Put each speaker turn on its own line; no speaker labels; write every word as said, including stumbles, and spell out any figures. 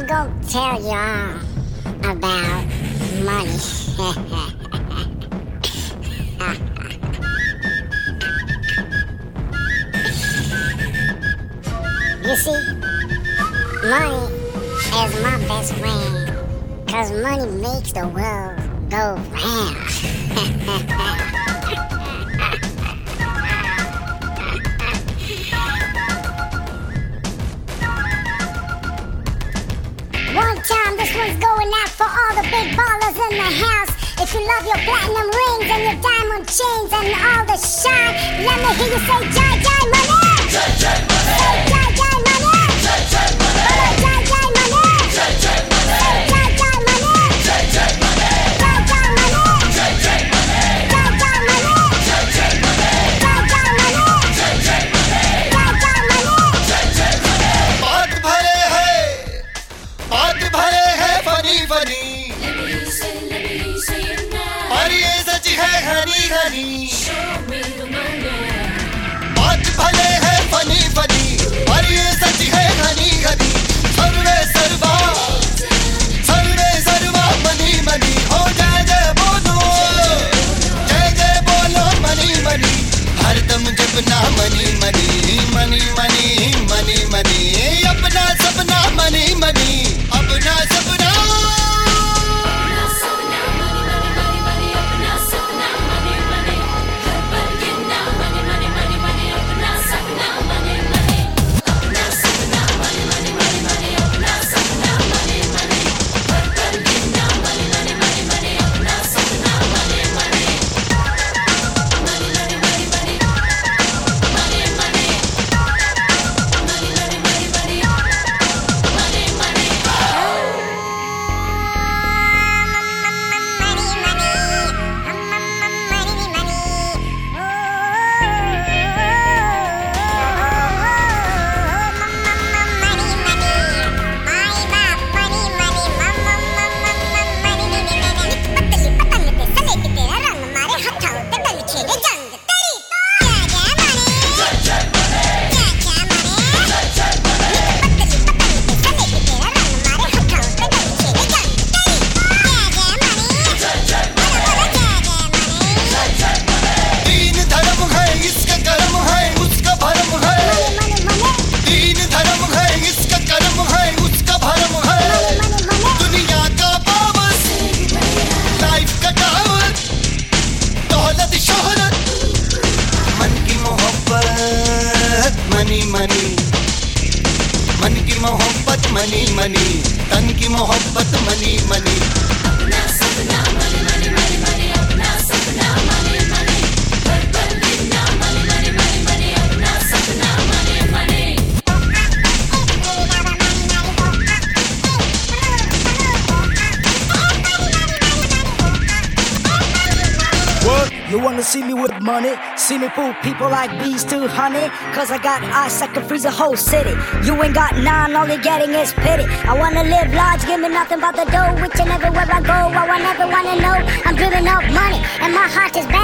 gonna tell y'all about money. You see, money is my best friend, 'cause money makes the world go round. One time, this one's going out for all the big ballers in the house. If you love your platinum rings and your diamond chains and all the shine, let me hear you say, Jai Jai Money! Jai Jai Money! Say, Jai Jai Money! Jai Jai Money! Jai Jai Money! Jai Jai Money! Jai Jai Money! Jai Jai Money! Jai Jai Money! Jai Jai Money! Jai Jai Money! Jai Jai Money! Jai Jai Money! Jai Jai Money! Jai Jai Money! Jai Jai Money!
बात भरे है, बात भरे है funny funny, और ये सच है हनी हनी। बात भले है फनी फनी, और ये सच है हनी हनी। सर्वे सर्वा, सर्वे सर्वा मनी मनी। हो जय जय बोलो, जय जय बोलो मनी मनी। हरदम जपना money money, money money money money. अपना सपना मनी मनी, अपना सपना। मनी मनी, मन की मोहब्बत मनी मनी, तन की मोहब्बत मनी मनी। अपना सपना मनी मनी मनी मनी, अपना सपना मनी मनी। पल पल गिरना मनी मनी मनी मनी, अपना सपना money money.
What? You wanna see me with money? See me fool people like bees to honey? Cause I got eyes that can freeze a whole city. You ain't got none, all you're getting is pity. I wanna live large, give me nothing but the dough. Which and everywhere I go, I want everyone to know I'm driven off money, and my heart is bad.